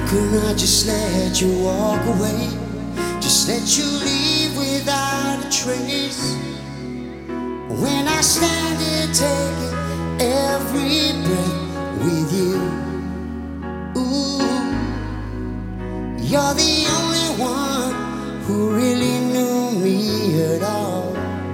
couldn't I just let you walk away? Just let you leave without a trace. When I stand here taking every breath with you, ooh, you're the only one who really knew me at all.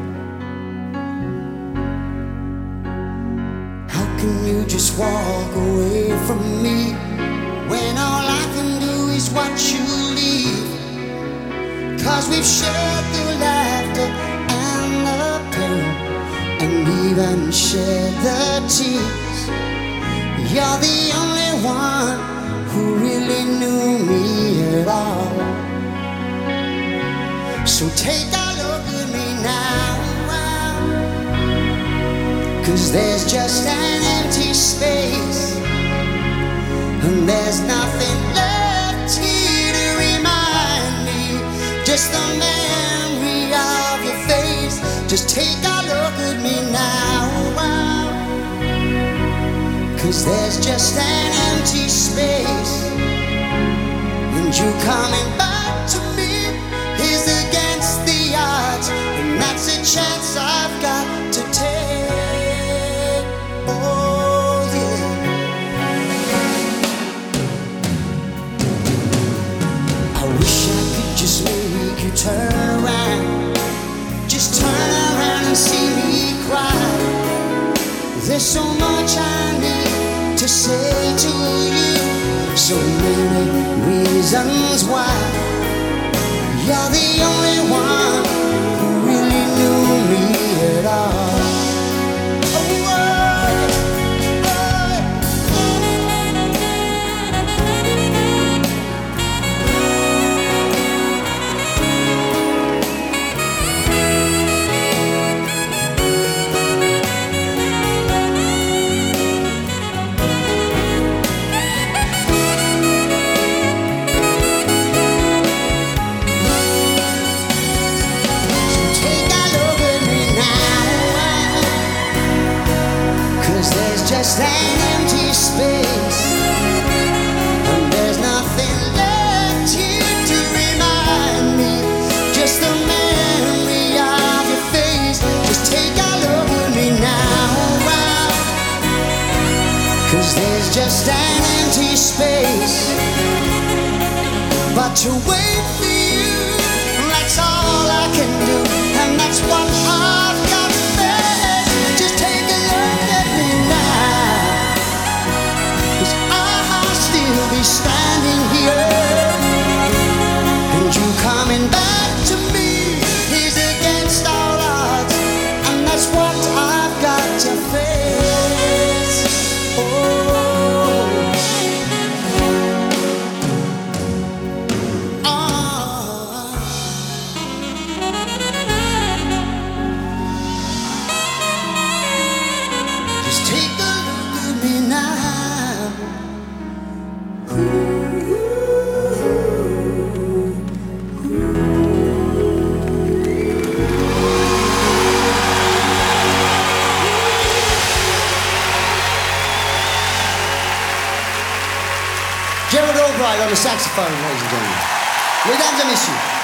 How can you just walk away from me when all I can do is watch you leave? 'Cause we've shared the laughter and the pain, and even shared the tears. You're the only one who really knew me at all. So take a look at me now, 'cause there's just an empty space, and there's nothing left here to remind me. Just the memory of your face. Just take a look at me now, 'cause there's just an empty space, and you coming back to me is against the odds, and that's a chance I've got to take. Oh yeah. I wish I could just make you turn around. Just turn around and see me cry. There's so much I need to say to you, so many reasons why. You're the only one who really knew me at all. Just an empty space, and there's nothing left here to remind me. Just the memory of your face. Just take a look at me now, 'cause there's just an empty space. But to wait for you, that's all I can do, and that's what I've got to face. Just take a look at me now, 'cause I'll still be standing here, and you coming back to me is against all odds, and that's what I've got to face. Gerald Albright on the saxophone, ladies and gentlemen. Mesdames et messieurs.